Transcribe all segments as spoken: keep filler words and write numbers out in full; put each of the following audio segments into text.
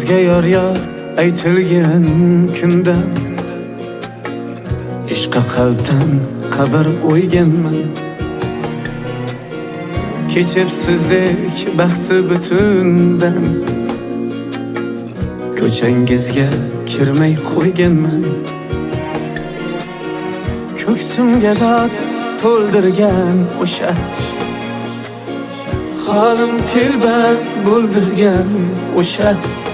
Sizga yor yor aytilgan kundan ishqa qalbdan qabr o'yganman. Kechib sizdek baxti butundan ko'changizga kirmay qo'yganman. Ko'ksimga dod to'ldirgan o'sha halim telba bo'ldirgan o'sha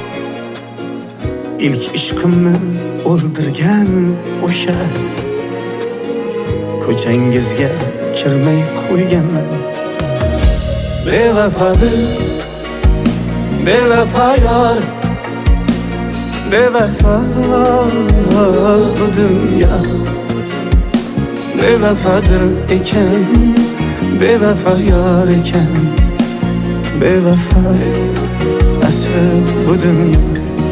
ilk ishqimni o'ldirgan o'sha ko'changizga kirmay qo'yganman. Bevafodir, bevafo yor, bevafo bu dunyo. Bevafodir ekan, bevafo yor ekan, bevafo asli bu dunyo.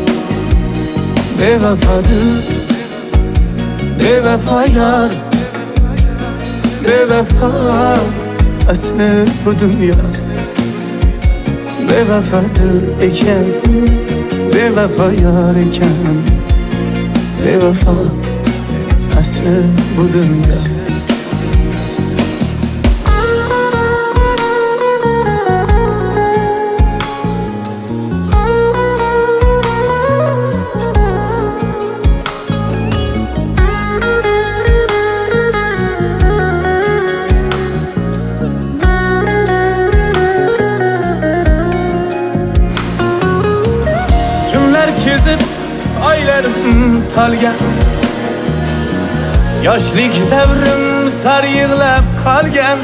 Bevafodir, bevafo yor, bevafo asli bu dünya. Bevafodir ekan, bevafo yor ekan, bevafo asli bu dünya. Kezib oylarim talgan, yoshlik davrim sar yig'lab qolgan.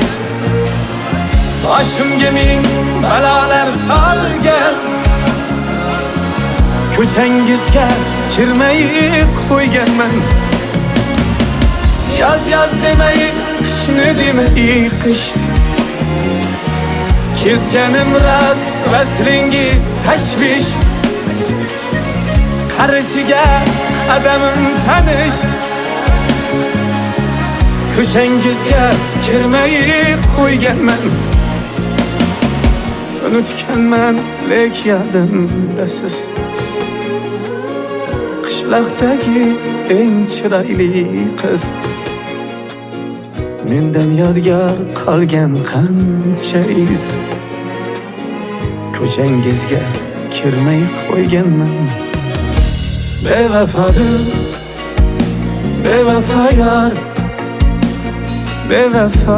Boshimga ming balolar solgan, ko'changizga kirmay qo'yganman. Yoz yoz demay, qishni demay qish, kezganim rost, vaslingiz tashvish. Qarashiga qadamim tanish, ko'changizga kirmay qo'yganman. Unutganman lek yodimda siz, qishloqdagi eng chiroyli qiz. Mendan yodgor qolgan qancha iz, ko'changizga kirmay qo'yganman. Bevafodir, bevafo yor, bevafo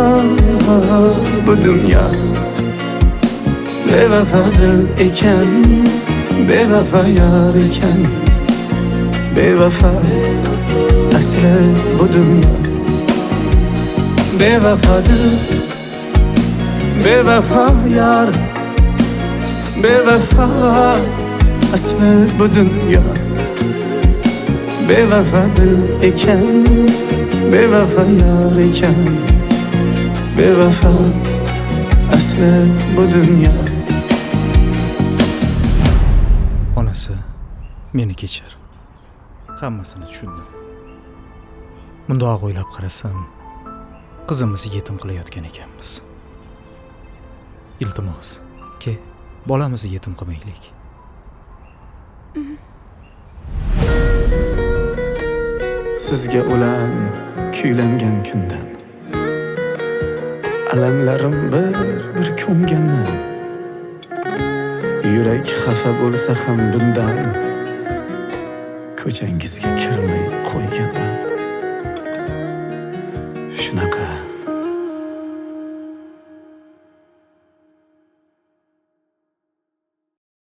bu dunyo. Bevafodir ekan, bevafo yor ekan, bevafo asli bu dunyo. Bevafodir, bevafo yor, bevafo asli bu dunyo. Bevafodir ekan, bevafo yor ekan, bevafo asli bu dunyo. Onasi, meni kechir. Hammasini tushundim. Mundoq o'ylab qarasam, qizimizni yetim qilayotgan ekanmiz. Iltimos, ke, bolamizni yetim qilmaylik. Sizga ulan kuylangan kundan alamlarim bir bir ko'nganman. Yurak xafa bo'lsa ham bundan ko'changizga kirmay qo'yganman. Shunaqa